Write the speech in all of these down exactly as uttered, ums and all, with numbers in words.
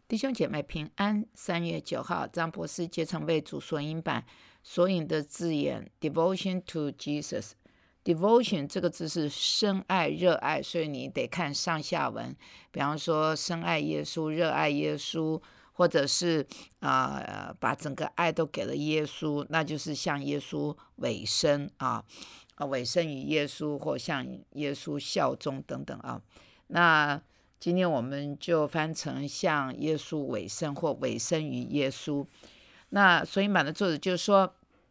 弟兄姐妹平安。三月九号，张博士结成为主索引版索引的字眼 Devotion to Jesus。Devotion 这个字是深爱、热爱，所以你得看上下文。比方说深爱耶稣、热爱耶稣，或者是、呃、把整个爱都给了耶稣，那就是向耶稣委身啊，委身于耶稣，或向耶稣效忠等等啊。那今天我们就翻成向耶稣委身或委身于耶稣。那索引版的作者就说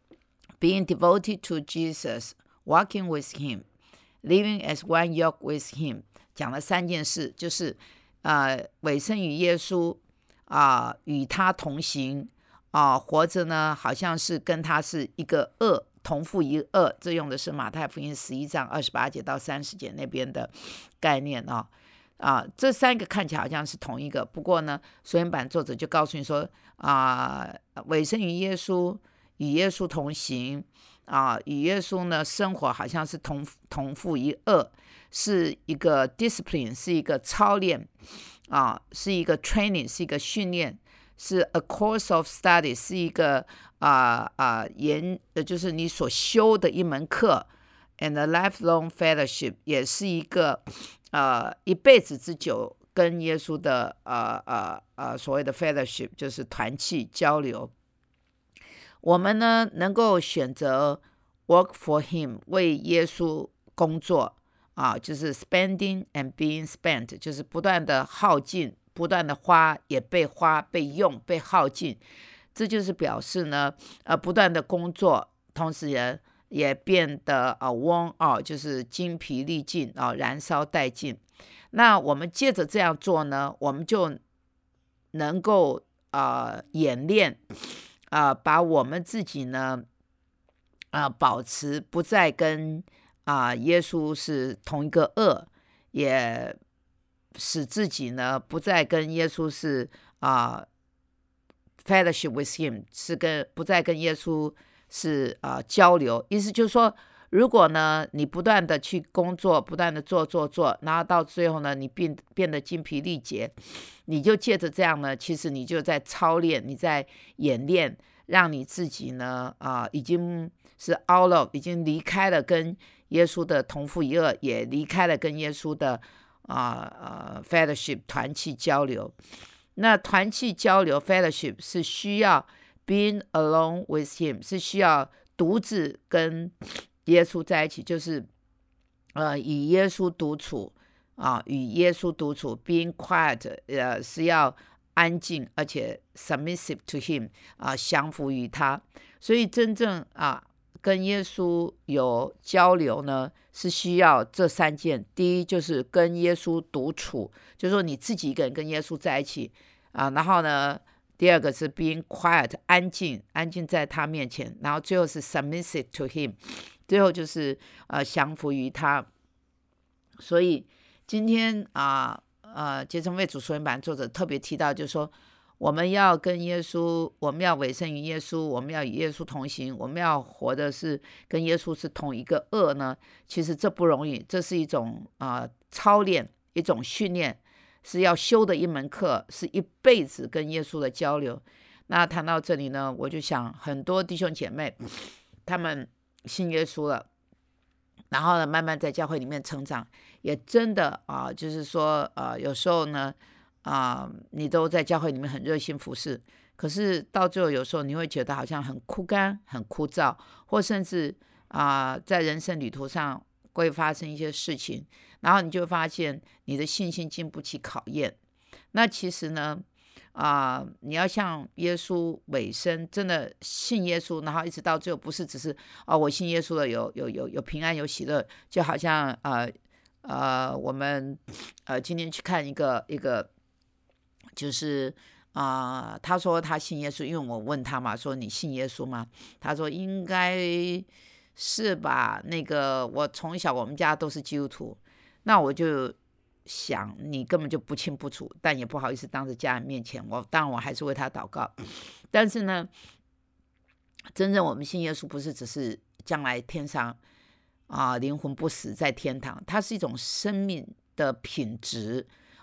Being devoted to Jesus, walking with him, living as one yoke with him， 讲了三件事，就是、呃、委身于耶稣、呃、与他同行、呃、活着呢好像是跟他是一个二，同父一二，这用的是马太福音十一章二十八节到三十节那边的概念啊。啊，这三个看起来好像是同一个，不过呢，索引版作者就告诉你说，啊，委身于耶稣，与耶稣同行，啊，与耶稣呢生活好像是同同父一二，是一个 discipline， 是一个操练，啊，是一个 training， 是一个训练，是 a course of study， 是一个啊啊研，就是你所修的一门课。And a lifelong fellowship 也是一个呃一辈子之久跟耶稣的呃呃呃所谓的 fellowship 就是团契交流。我们呢能够选择 work for him 为耶稣工作啊，就是 spending and being spent， 就是不断的耗尽，不断的花，也被花被用被耗尽，这就是表示呢呃不断的工作，同时也也变得啊 worn out， 就是精疲力尽啊，燃烧殆尽。那我们接着这样做呢，我们就能够啊演练啊，把我们自己呢啊保持不再跟啊耶稣是同一个恶，也使自己呢不再跟耶稣是啊 fellowship with him， 是跟不再跟耶稣是、呃、交流。意思就是说，如果呢你不断的去工作，不断的做做做，然后到最后呢你 变, 变得精疲力竭，你就借着这样呢，其实你就在操练，你在演练，让你自己呢、呃、已经是 out of， 已经离开了跟耶稣的同父一二，也离开了跟耶稣的、呃呃、fellowship 团契交流。那团契交流 fellowship 是需要being alone with him， 是需要独自跟耶稣在一起，就是呃与耶稣独处啊，与耶稣独处 being quiet， 呃是要安静，而且 submissive to him 啊，降服于他。所以真正啊跟耶稣有交流呢，是需要这三件。第一就是跟耶稣独处，就是说你自己一个人跟耶稣在一起啊，然后呢第二个是 being quiet， 安静，安静在他面前，然后最后是 submissive to him， 最后就是呃降服于他。所以今天啊呃结成为主索引版作者特别提到，就是说我们要跟耶稣，我们要委身于耶稣，我们要与耶稣同行，我们要活的是跟耶稣是同一个恶呢，其实这不容易，这是一种呃操练，一种训练，是要修的一门课，是一辈子跟耶稣的交流。那谈到这里呢，我就想很多弟兄姐妹他们信耶稣了，然后呢慢慢在教会里面成长，也真的啊、呃，就是说呃有时候呢啊、呃，你都在教会里面很热心服侍，可是到最后有时候你会觉得好像很枯干很枯燥，或甚至啊、呃，在人生旅途上会发生一些事情，然后你就发现你的信心经不起考验。那其实呢啊、呃，你要向耶稣委身，真的信耶稣，然后一直到最后不是只是哦，我信耶稣了，有有有有平安有喜乐，就好像呃呃我们呃今天去看一个一个就是啊、呃，他说他信耶稣，因为我问他嘛，说你信耶稣吗？他说应该是吧，那个我从小我们家都是基督徒。那我就想你根本就不清不楚，但也不好意思当着家人面前，我当然我还是为他祷告。但是呢真正我们信耶稣不是只是将来天上啊、呃、灵魂不死在天堂，它是一种生命的品质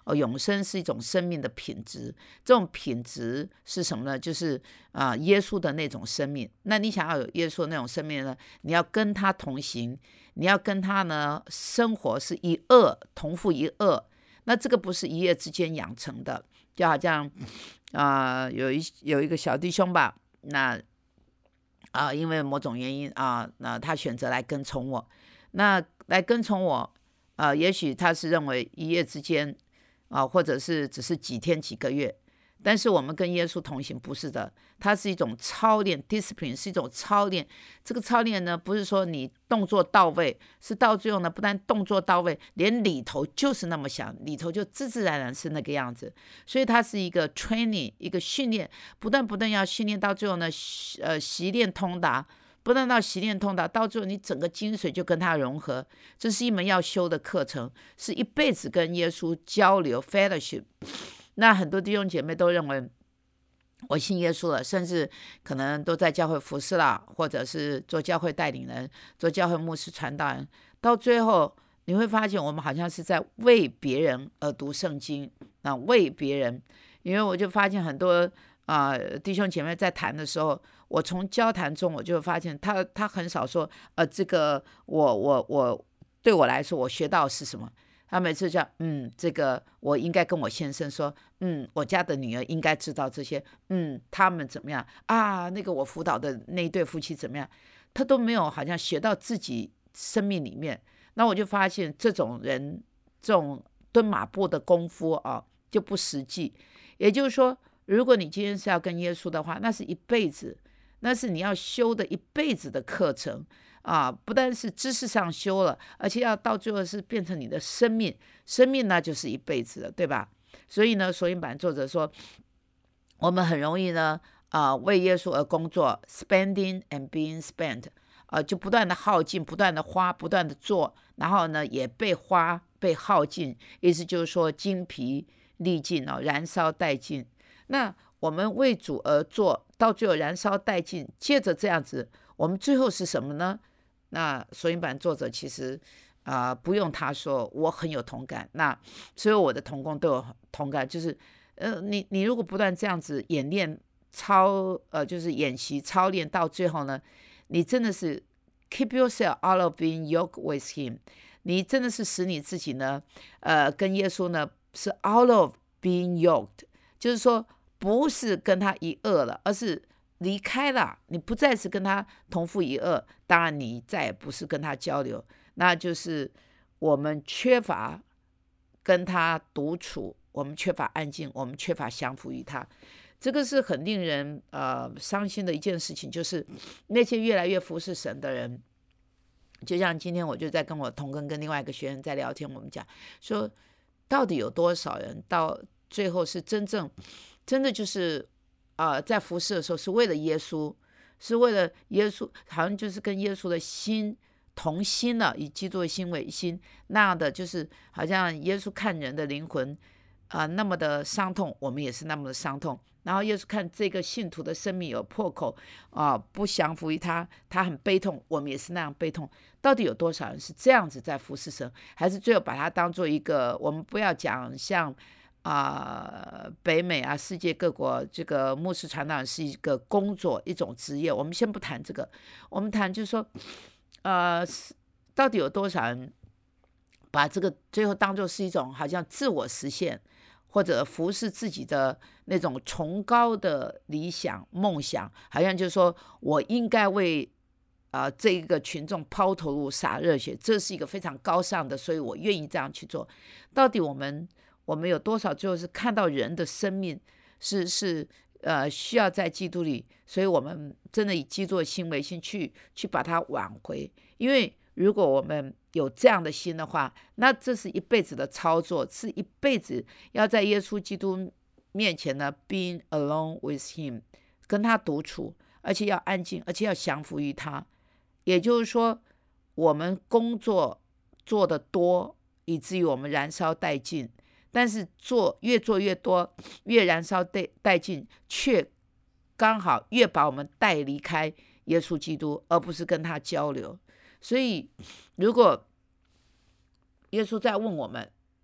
哦，永生是一种生命的品质，这种品质是什么呢？就是啊、呃，耶稣的那种生命。那你想要有耶稣的那种生命呢，你要跟他同行，你要跟他呢生活是一恶同父一恶。那这个不是一夜之间养成的，就好像啊、呃、有一有一个小弟兄吧，那啊、呃、因为某种原因啊，那、呃、他选择来跟从我，那来跟从我，呃，也许他是认为一夜之间啊、或者是只是几天几个月，但是我们跟耶稣同行不是的，它是一种操练 discipline， 是一种操练。这个操练呢，不是说你动作到位，是到最后呢，不但动作到位，连里头就是那么想，里头就自自然然是那个样子。所以它是一个 training， 一个训练，不断不断要训练，到最后呢，呃，习练通达。不但到习练通达，到最后你整个精髓就跟他融合，这是一门要修的课程，是一辈子跟耶稣交流 fellowship。那很多弟兄姐妹都认为我信耶稣了，甚至可能都在教会服侍了，或者是做教会带领人，做教会牧师传道人，到最后你会发现我们好像是在为别人而读圣经啊，为别人。因为我就发现很多啊、呃、弟兄姐妹在谈的时候，我从交谈中我就发现他他很少说呃这个我我我对我来说我学到的是什么。他每次讲嗯这个我应该跟我先生说，嗯我家的女儿应该知道这些，嗯他们怎么样啊，那个我辅导的那一对夫妻怎么样，他都没有好像学到自己生命里面。那我就发现这种人这种蹲马步的功夫啊就不实际。也就是说，如果你今天是要跟耶稣的话，那是一辈子，那是你要修的一辈子的课程啊！不但是知识上修了，而且要到最后是变成你的生命，生命那就是一辈子了，对吧？所以呢，索引版作者说，我们很容易呢啊为耶稣而工作 ，spending and being spent， 啊就不断的耗尽，不断的花，不断的做，然后呢也被花被耗尽，意思就是说精疲力尽哦，燃烧殆尽。那我们为主而做，到最后燃烧殆尽，接着这样子，我们最后是什么呢？那索引版作者其实啊、呃，不用他说，我很有同感。那所有我的同工都有同感，就是呃，你你如果不断这样子演练操呃，就是演习操练，到最后呢，你真的是 keep yourself out of being yoked with him， 你真的是使你自己呢，呃，跟耶稣呢是 out of being yoked， 就是说不是跟他一恶了，而是离开了，你不再是跟他同父一恶，当然你再也不是跟他交流，那就是我们缺乏跟他独处，我们缺乏安静，我们缺乏降服于他。这个是很令人呃伤心的一件事情，就是那些越来越服侍神的人，就像今天我就在跟我同工跟另外一个学员在聊天，我们讲说，到底有多少人到最后是真正真的就是呃在服侍的时候是为了耶稣，是为了耶稣，好像就是跟耶稣的心同心了，以基督的心为心，那样的就是好像耶稣看人的灵魂啊、呃、那么的伤痛，我们也是那么的伤痛。然后耶稣看这个信徒的生命有破口啊、呃，不降服于他，他很悲痛，我们也是那样悲痛。到底有多少人是这样子在服侍神，还是最后把它当做一个，我们不要讲像啊、呃、北美啊世界各国这个牧师传道人是一个工作一种职业，我们先不谈这个，我们谈就是说呃到底有多少人把这个最后当作是一种好像自我实现或者服侍自己的那种崇高的理想梦想，好像就是说我应该为啊、呃、这个群众抛头颅洒热血，这是一个非常高尚的，所以我愿意这样去做。到底我们我们有多少最后是看到人的生命是是呃需要在基督里，所以我们真的以基督的心为心去去把它挽回。因为如果我们有这样的心的话，那这是一辈子的操作，是一辈子要在耶稣基督面前呢 being alone with him， 跟他独处，而且要安静，而且要降服于他。也就是说我们工作做得多，以至于我们燃烧殆尽，但是做越做越多，越燃烧殆尽，却刚好越把我们带离开耶稣基督，而不是跟他交流。所以如果耶稣在问我们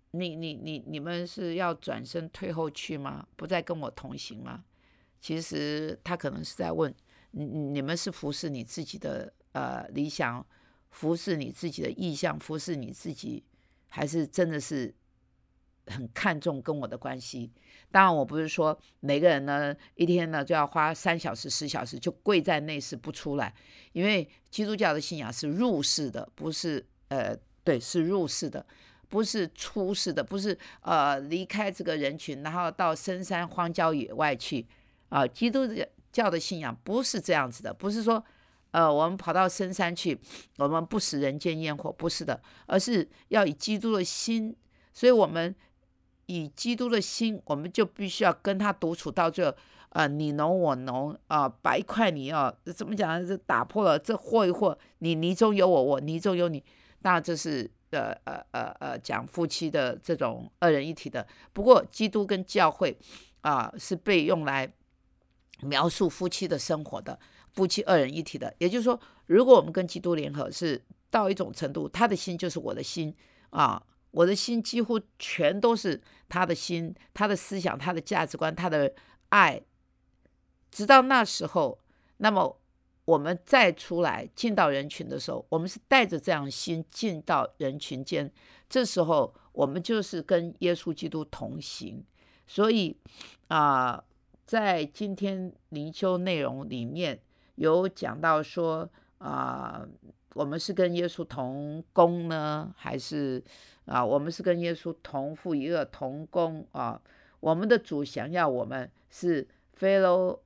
你你你你们是要转身退后去吗？不再跟我同行吗？其实他可能是在问你，你们是服侍你自己的呃理想，服侍你自己的意向，服侍你自己，还是真的是很看重跟我的关系？当然，我不是说每个人呢一天呢就要花三小时、十小时就跪在内室不出来，因为基督教的信仰是入世的，不是呃对，是入世的。不是出世的，不是呃离开这个人群，然后到深山荒郊野外去啊、呃。基督教的信仰不是这样子的，不是说呃我们跑到深山去，我们不食人间烟火，不是的，而是要以基督的心，所以我们以基督的心，我们就必须要跟他独处到最后。呃，你侬我侬啊、呃，白块泥哦，怎么讲？这打破了，这和一和，你泥中有我，我泥中有你。当然这是呃呃呃呃讲夫妻的这种二人一体的。不过基督跟教会啊、呃、是被用来描述夫妻的生活的，夫妻二人一体的。也就是说，如果我们跟基督联合，是到一种程度，他的心就是我的心啊，我的心几乎全都是他的心，他的思想，他的价值观，他的爱。直到那时候，那么我们再出来进到人群的时候，我们是带着这样心进到人群间，这时候我们就是跟耶稣基督同行。所以啊、呃，在今天灵修内容里面有讲到说啊、呃，我们是跟耶稣同工呢，还是啊、呃，我们是跟耶稣同父一个同工啊？我们的主想要我们是 fellow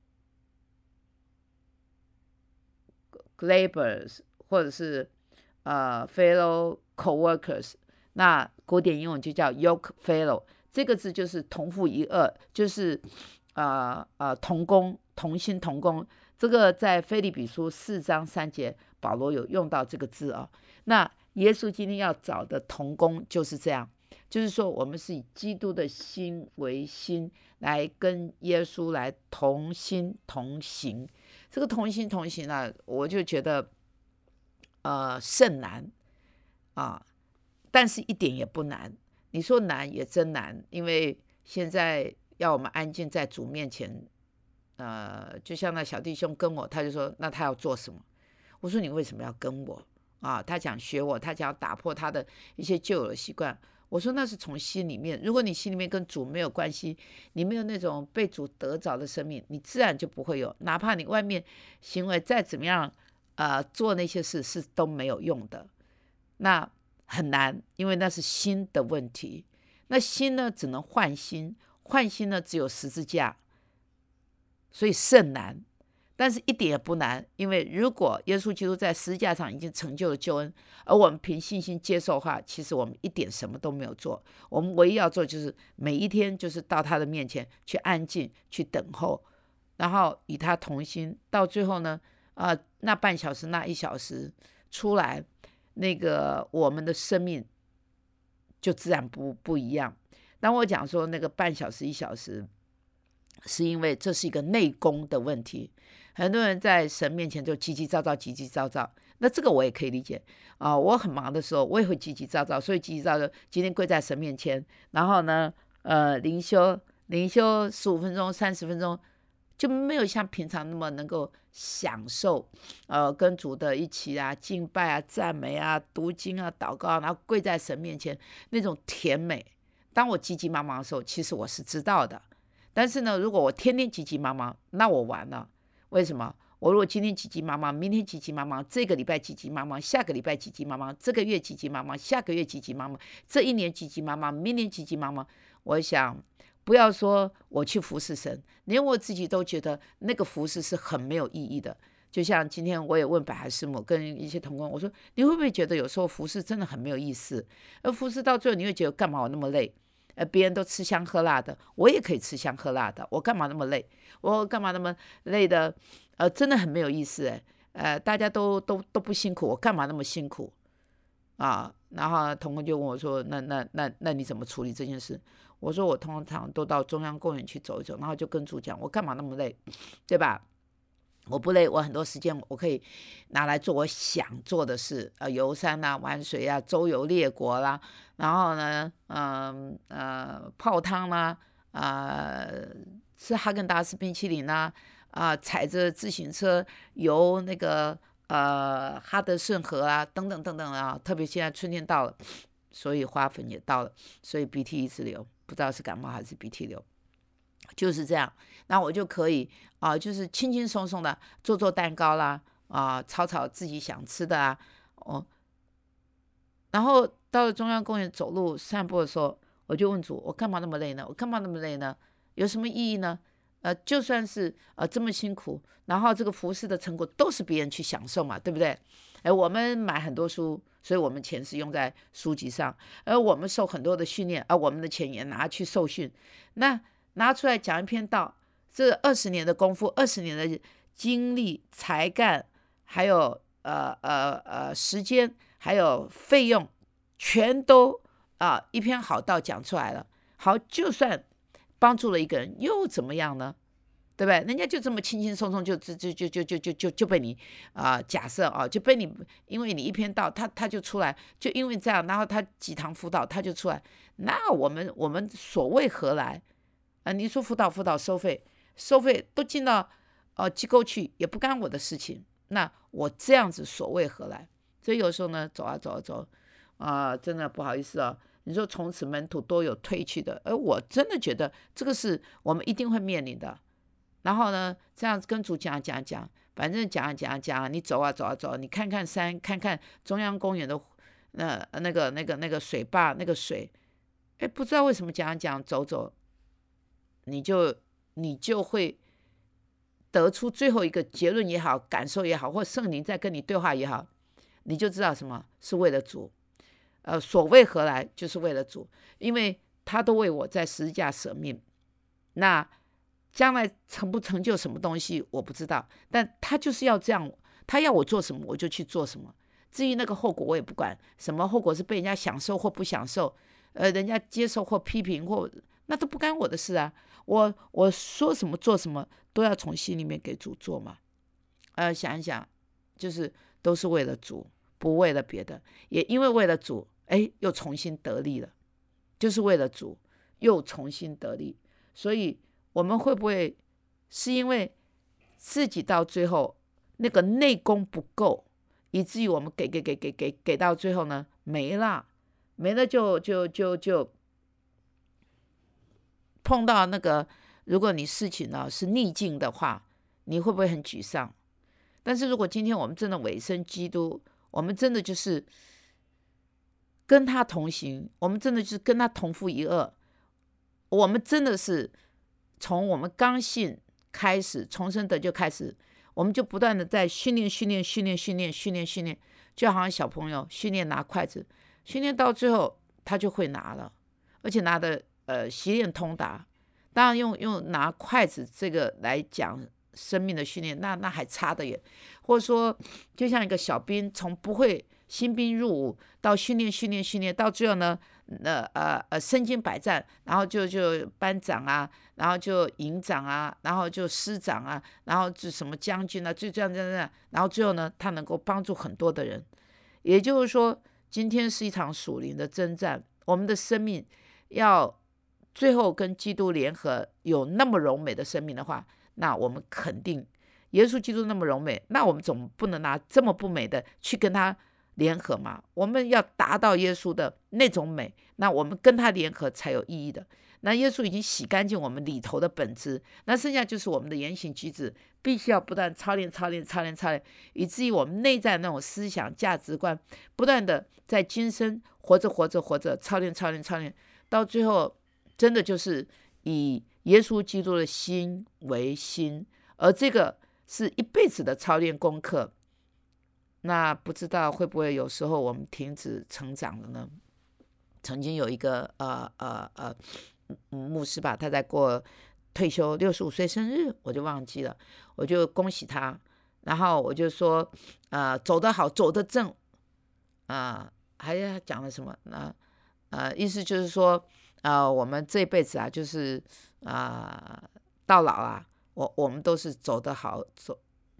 laborers， 或者是呃 fellow coworkers， 那古典英文就叫 yoke fellow， 这个字就是同父一轭，就是呃呃同工，同心同工。这个在腓立比书四章三节，保罗有用到这个字啊。那耶稣今天要找的同工就是这样，就是说我们是以基督的心为心，来跟耶稣来同心同行。这个同心同行呢、啊，我就觉得呃甚难啊，但是一点也不难。你说难也真难，因为现在要我们安静在主面前，呃，就像那小弟兄跟我，他就说那他要做什么？我说你为什么要跟我啊？他想学我，他想要打破他的一些旧有的习惯。我说那是从心里面，如果你心里面跟主没有关系，你没有那种被主得着的生命，你自然就不会有，哪怕你外面行为再怎么样，呃，做那些事是都没有用的。那很难，因为那是心的问题。那心呢，只能换心，换心呢只有十字架，所以甚难。但是一点也不难，因为如果耶稣基督在十字架上已经成就了救恩，而我们凭信心接受的话，其实我们一点什么都没有做。我们唯一要做就是每一天就是到他的面前去安静，去等候，然后与他同心。到最后呢，呃，那半小时那一小时出来，那个我们的生命就自然不不一样。当我讲说那个半小时一小时，是因为这是一个内功的问题。很多人在神面前就叽叽喳喳叽叽喳喳，那这个我也可以理解啊、呃。我很忙的时候我也会叽叽喳喳，所以叽叽喳喳今天跪在神面前，然后呢呃灵修灵修十五分钟三十分钟，就没有像平常那么能够享受呃跟主的一起啊敬拜啊赞美啊读经啊祷告，然后跪在神面前那种甜美。当我急急忙忙的时候，其实我是知道的，但是呢，如果我天天急急忙忙，那我完了。为什么？我如果今天急急忙忙，明天急急忙忙，这个礼拜急急忙忙，下个礼拜急急忙忙，这个月急急忙忙，下个月急急忙忙，这一年急急忙忙，明年急急忙忙，我想不要说我去服侍神，连我自己都觉得那个服侍是很没有意义的。就像今天我也问百海师母跟一些同工，我说你会不会觉得有时候服侍真的很没有意思？而服侍到最后你会觉得干嘛我那么累？呃，别人都吃香喝辣的，我也可以吃香喝辣的，我干嘛那么累？我干嘛那么累的？呃，真的很没有意思哎。呃，大家都都都不辛苦，我干嘛那么辛苦啊？然后同工就问我说：“那那那那你怎么处理这件事？”我说：“我通常都到中央公园去走一走，然后就跟主讲，我干嘛那么累，对吧？” 我不累，我很多时间我可以拿来做我想做的事，呃，游山啊，玩水啊，周游列国啦，然后呢，嗯 呃, 呃泡汤啦，啊、呃，吃哈根达斯冰淇淋啦，啊、呃，踩着自行车游那个呃哈德顺河啊，等等等等啊，特别现在春天到了，所以花粉也到了，所以鼻涕一直流，不知道是感冒还是鼻涕流。就是这样，那我就可以啊、呃就是轻轻松松的做做蛋糕啦，啊、呃炒炒自己想吃的啊，哦，然后到了中央公园走路散步的时候，我就问主，我干嘛那么累呢？我干嘛那么累呢？有什么意义呢？呃，就算是呃这么辛苦，然后这个服饰的成果都是别人去享受嘛，对不对？哎，我们买很多书，所以我们钱是用在书籍上，而我们受很多的训练，而、我们的钱也拿去受训。那拿出来讲一篇道，这二十年的功夫，二十年的精力、才干，还有呃呃呃时间，还有费用，全都啊、一篇好道讲出来了。好，就算帮助了一个人，又怎么样呢？对不对？人家就这么轻轻松松就就就就就就就就就被你啊、呃假设啊，就被你，因为你一篇道，他他就出来，就因为这样，然后他几堂辅导他就出来，那我们我们所谓何来啊、呃你说辅导辅导收费，收费都进到呃机构去，也不干我的事情，那我这样子所谓何来？所以有时候呢，走啊走啊走啊、呃真的不好意思啊。你说从此门徒都有退去的，而我真的觉得这个是我们一定会面临的。然后呢，这样子跟主讲讲讲，反正讲啊讲啊讲啊，你走啊走啊走啊，你看看山，看看中央公园的那、呃、那个那个那个水坝那个水，哎，不知道为什么讲啊讲走走，你就你就会得出最后一个结论也好，感受也好，或圣灵在跟你对话也好，你就知道什么是为了主。呃，所谓何来，就是为了主，因为他都为我在十字架舍命。那将来成不成就什么东西我不知道，但他就是要这样，他要我做什么我就去做什么。至于那个后果我也不管，什么后果是被人家享受或不享受，呃，人家接受或批评或那都不干我的事啊。我我说什么做什么都要从心里面给主做嘛。呃，想一想，就是都是为了主，不为了别的，也因为为了主，哎，又重新得力了，就是为了主又重新得力。所以我们会不会是因为自己到最后那个内功不够，以至于我们给给给给给给到最后呢没了，没了就就就就碰到那个，如果你事情呢是逆境的话，你会不会很沮丧？但是如果今天我们真的委身基督，我们真的就是跟他同行，我们真的就是跟他同负一轭，我们真的是从我们刚信开始，重生得救开始，我们就不断的在训练、训练、训练、训练、训练、训练，就好像小朋友训练拿筷子，训练到最后他就会拿了，而且拿的呃习练通达。当然用用拿筷子这个来讲生命的训练，那那还差得远。或者说，就像一个小兵，从不会新兵入伍到训练、训练、训练，到最后呢，呃呃呃，身经百战，然后就就班长啊，然后就营长啊，然后就师长啊，然后就什么将军啊，就这样这样这样，然后最后呢，他能够帮助很多的人。也就是说，今天是一场属灵的征战，我们的生命要最后跟基督联合，有那么柔美的生命的话，那我们肯定耶稣基督那么柔美，那我们总不能拿这么不美的去跟他联合嘛？我们要达到耶稣的那种美，那我们跟他联合才有意义的。那耶稣已经洗干净我们里头的本质，那剩下就是我们的言行举止，必须要不断操练、操练、操练、操练，以至于我们内在那种思想价值观，不断的在今生活着、活着、活着，操练、操练、操练，到最后真的就是以耶稣基督的心为心，而这个是一辈子的操练功课。那不知道会不会有时候我们停止成长了呢？曾经有一个呃呃呃牧师吧，他在过退休六十五岁生日，我就忘记了，我就恭喜他，然后我就说，呃，走得好，走得正，啊、呃，还讲了什么呢？呃，意思就是说，呃，我们这辈子啊，就是啊、呃，到老啊，我我们都是走得好，走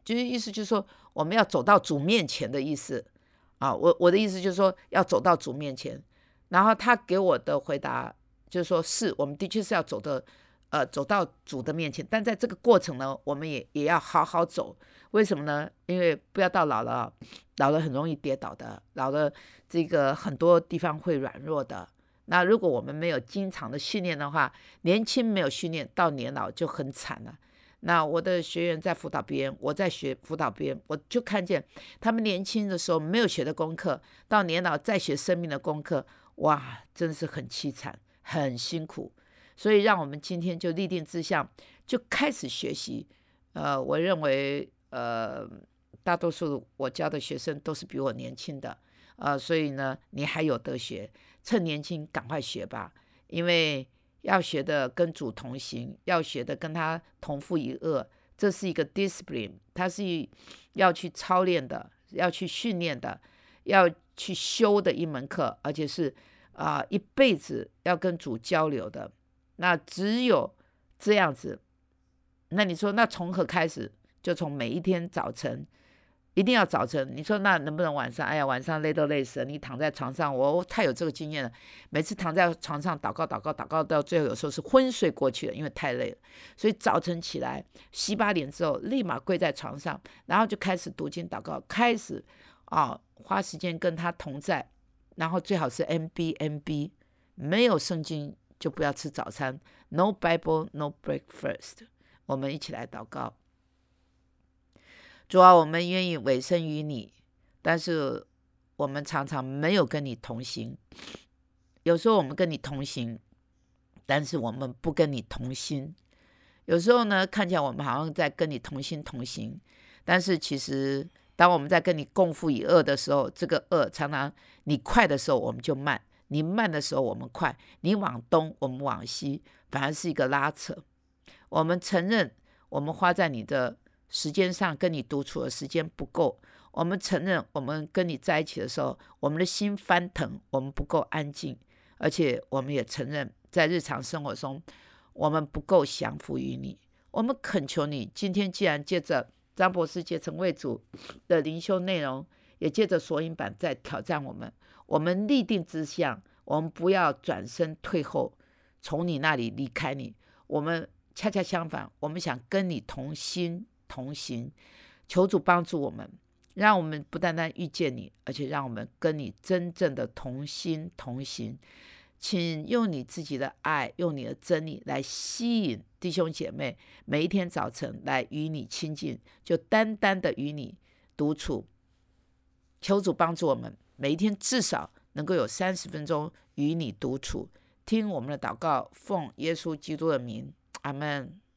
就是意思就是说我们要走到主面前的意思啊。我我的意思就是说要走到主面前，然后他给我的回答就是说，是我们的确是要走的，呃，走到主的面前，但在这个过程呢，我们也也要好好走。为什么呢？因为不要到老了，老了很容易跌倒的，老了这个很多地方会软弱的。那如果我们没有经常的训练的话，年轻没有训练，到年老就很惨了。那我的学员在辅导边，我在学辅导边，我就看见他们年轻的时候没有学的功课，到年老再学生命的功课，哇，真是很凄惨，很辛苦。所以让我们今天就立定志向，就开始学习。呃，我认为，呃，大多数我教的学生都是比我年轻的，呃，所以呢，你还有得学，趁年轻赶快学吧，因为要学的跟主同行，要学的跟他同负一轭，这是一个 discipline， 它是要去操练的，要去训练的，要去修的一门课，而且是啊、呃、一辈子要跟主交流的。那只有这样子，那你说那从何开始？就从每一天早晨，一定要早晨。你说那能不能晚上？哎呀，晚上累都累死了，你躺在床上，我太有这个经验了。每次躺在床上祷告祷告祷告到最后，有时候是昏睡过去了，因为太累了。所以早晨起来洗把脸之后，立马跪在床上，然后就开始读经祷告，开始啊花时间跟他同在，然后最好是 M B M B， 没有圣经就不要吃早餐 ，No Bible, no breakfast。我们一起来祷告。主啊，我们愿意委身于你，但是我们常常没有跟你同行。有时候我们跟你同行，但是我们不跟你同心。有时候呢，看起来我们好像在跟你同心同行，但是其实当我们在跟你共负一轭的时候，这个轭常常你快的时候我们就慢，你慢的时候我们快，你往东我们往西，反而是一个拉扯。我们承认我们花在你的时间上跟你独处的时间不够，我们承认我们跟你在一起的时候，我们的心翻腾，我们不够安静，而且我们也承认在日常生活中我们不够降服于你。我们恳求你，今天既然借着张博士结成为主的灵修内容，也借着索引版在挑战我们，我们立定志向，我们不要转身退后，从你那里离开你。我们恰恰相反，我们想跟你同心同行。求主帮助我们，让我们不单单遇见你，而且让我们跟你真正的同心同行。请用你自己的爱，用你的真理来吸引弟兄姐妹，每一天早晨来与你亲近，就单单的与你独处。求主帮助我们，每一天至少能够有三十分钟与你独处。听我们的祷告，奉耶稣基督的名，阿们。